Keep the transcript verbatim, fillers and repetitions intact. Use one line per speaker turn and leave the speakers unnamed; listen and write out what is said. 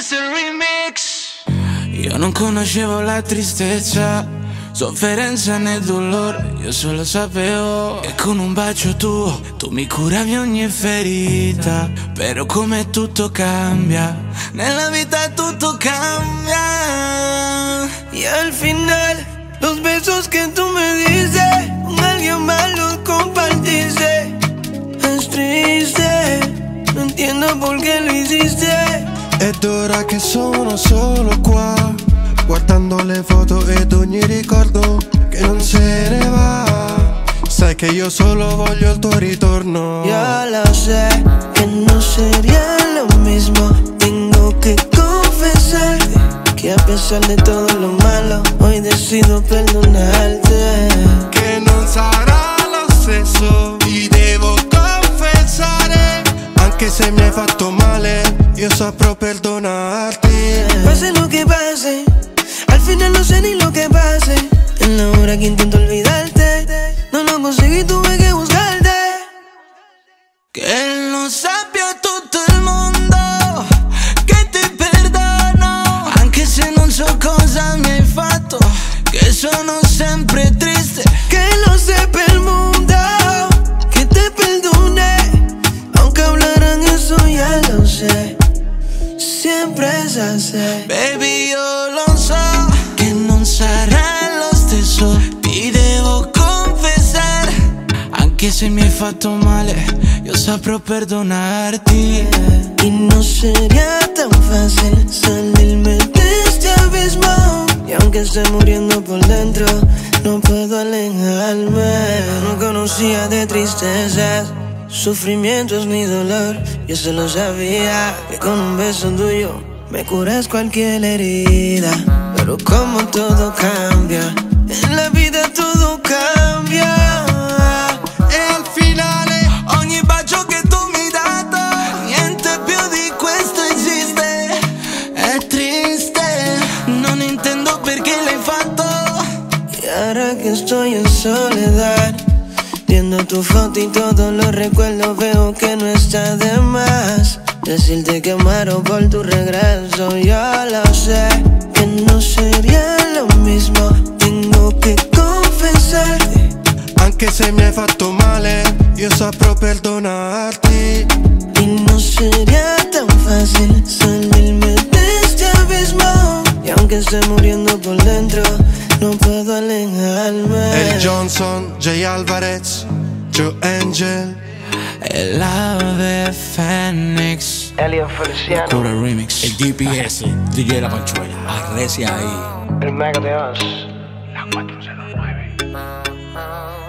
questo è il remix.
Io non conoscevo la tristezza, sofferenza né dolore. Io solo sapevo che con un bacio tuo tu mi curavi ogni ferita. Però come tutto cambia, nella vita tutto cambia.
Y al final, los besos que tú me diste, con alguien más los compartiste. Es triste, no entiendo por qué lo hiciste.
Ed ora che sono solo qua, guardando le foto ed ogni ricordo che non se ne va, sai che io solo voglio il tuo ritorno.
Yo lo sé, que no sería lo mismo. Tengo que confesarte que a pesar de todo lo malo, hoy decido perdonarte.
Che non sarà lo stesso, ti devo confessare. Anche se mi hai fatto male, io saprò perdonarti.
Pase lo que pase, al final no sé ni lo que pase. En la hora que intento olvidarte, no lo conseguí, tuve que buscarte.
Che lo sappia tutto il mondo, che ti perdono. Anche se non so cosa mi hai fatto, che sono sempre triste.
Que lo sepa el mundo, que te perdone. Aunque hablaran eso ya lo sé, siempre es así.
Baby, io lo so che non sarà lo stesso, ti devo confessare. Anche se mi hai fatto male, io saprò perdonarti.
Y no sería tan fácil salirme de este abismo. Y aunque esté muriendo por dentro, no puedo alejarme. No conocía de tristezas, sufrimientos ni dolor. Yo solo sabía que con un beso tuyo me curas cualquier herida. Pero como todo cambia, en la vida todo cambia.
E al finale ogni bacio che tu mi hai dato, niente più di questo esiste. È triste, non intendo perché l'hai fatto.
Y ahora que estoy en soledad, viendo tu foto y todos los recuerdos, veo que no está de más decirte que muero por tu regreso. Yo lo sé, que no sería lo mismo. Tengo que confesarte.
Anche se mi hai fatto male, io saprò perdonarti.
Y no sería tan fácil salirme de este abismo. Y aunque esté muriendo por dentro, no puedo alejarme.
Eric Johnson, Jay Alvarez, Joe Angel
E l'Ave Phoenix,
Elio Feliciano,
Cura Remix.
El G P S, D J La Panchuela, arrecia ahí.
el Mago de Oz.
La cuatro cero nueve.